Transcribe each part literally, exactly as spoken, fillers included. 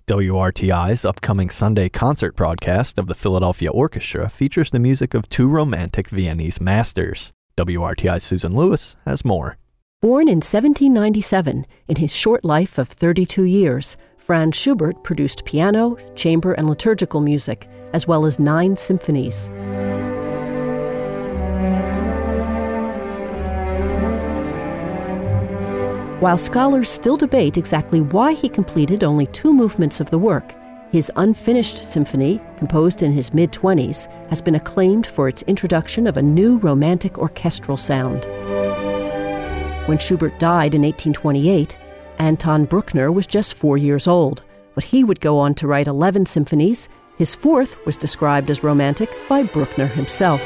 W R T I's upcoming Sunday concert broadcast of the Philadelphia Orchestra features the music of two romantic Viennese masters. W R T I's Susan Lewis has more. Born in seventeen ninety-seven, in his short life of thirty-two years, Franz Schubert produced piano, chamber, and liturgical music, as well as nine symphonies. While scholars still debate exactly why he completed only two movements of the work, his unfinished symphony, composed in his mid-twenties, has been acclaimed for its introduction of a new romantic orchestral sound. When Schubert died in eighteen twenty-eight, Anton Bruckner was just four years old, but he would go on to write eleven symphonies. His fourth was described as romantic by Bruckner himself.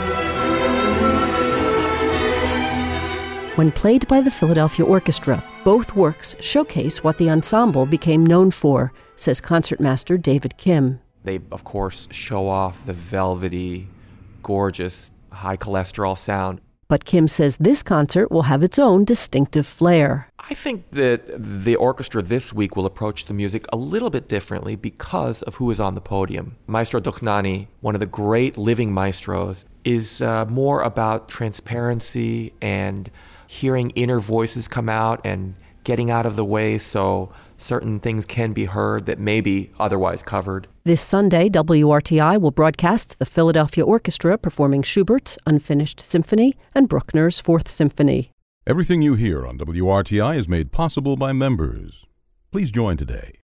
When played by the Philadelphia Orchestra, both works showcase what the ensemble became known for, says concertmaster David Kim. They, of course, show off the velvety, gorgeous, high cholesterol sound. But Kim says this concert will have its own distinctive flair. I think that the orchestra this week will approach the music a little bit differently because of who is on the podium. Maestro Dochnani, one of the great living maestros, is uh, more about transparency and hearing inner voices come out and getting out of the way so certain things can be heard that may be otherwise covered. This Sunday, W R T I will broadcast the Philadelphia Orchestra performing Schubert's Unfinished Symphony and Bruckner's Fourth Symphony. Everything you hear on W R T I is made possible by members. Please join today